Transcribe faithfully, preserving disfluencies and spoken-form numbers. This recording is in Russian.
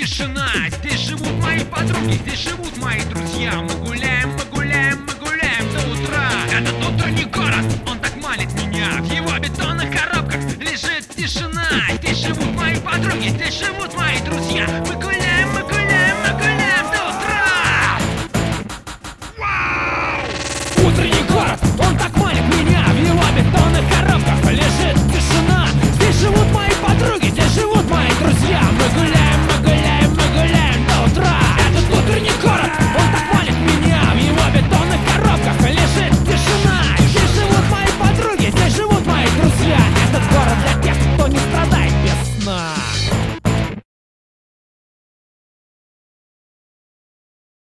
тишина. Здесь живут мои подруги, здесь живут мои друзья. Мы гуляем, мы гуляем, мы гуляем до утра. Этот утренний город, он так манит меня. В его бетонных коробках лежит тишина. Здесь живут мои подруги, здесь живут